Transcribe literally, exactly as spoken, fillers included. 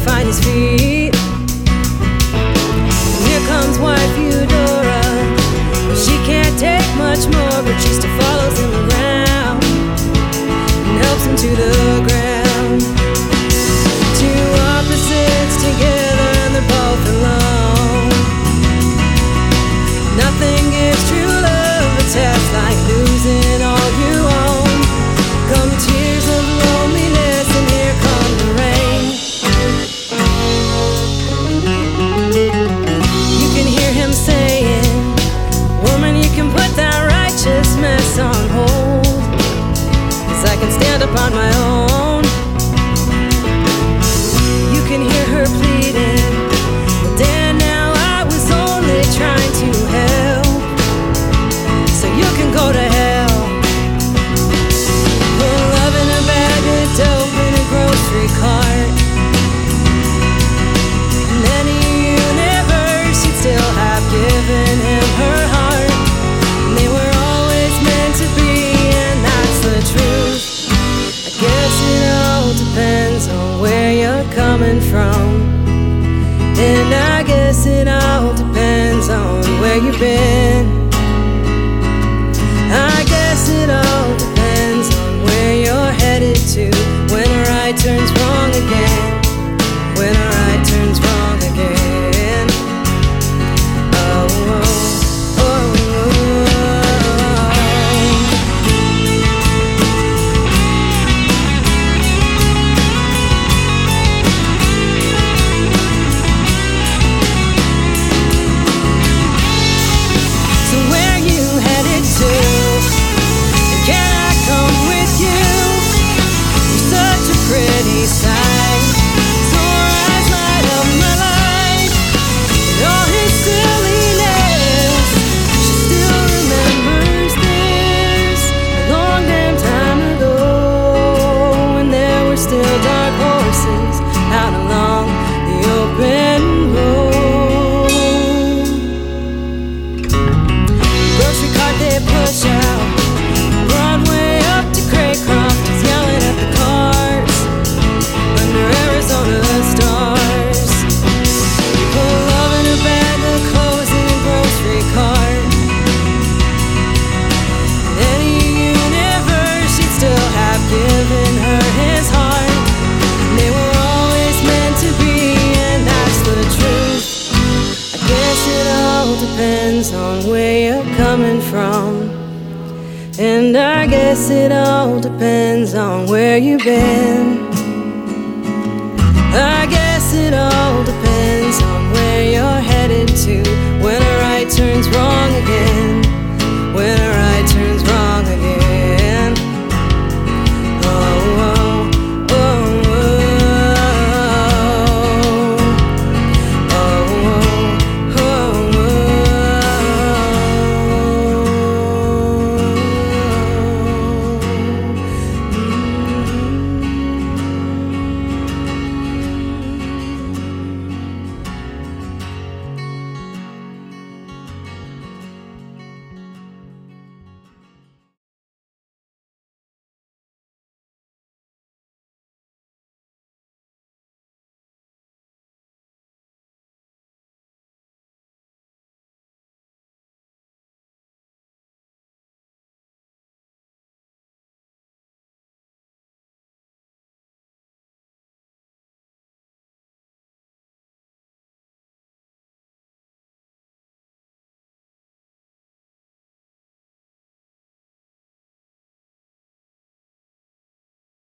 find his feet. And here comes wife Eudora. She can't take much more, but she still follows him around and helps him to the ground. Two opposites together and they're both alone. Nothing gives true love a test like losing all you own. Come tears of loneliness and here come the rain. You can hear him saying, woman, you can put that righteous mess on hold, 'cause I can stand up on my own. You can hear her pleading, well, Dan, now I was only trying to help, so you can go to hell. Put love in a bag of dope in a grocery cart, and any universe she'd still have given him her heart. And they were always meant to be, and that's the truth. I guess it all depends on where you're coming from, and I guess it all depends on where you've been. I guess it all depends on where you're headed to when a right turns wrong again. When a right turns wrong again. Oh, oh, oh, so where you headed to? Can I come with you? You're such a pretty sight. So her eyes light up my life. And all his silliness, she still remembers this. A long damn time ago, when there were still dark horses out along the open road. Grocery cart they push out, Broadway up to Craycroft, he's yelling at the cars under Arizona stars. You put love in a bag of clothes in a grocery cart. In any universe, he'd still have given her his heart. And they were always meant to be, and that's the truth. I guess it all depends on where you're coming from, and I guess it all depends on where you've been. I guess it all depends on where you're headed to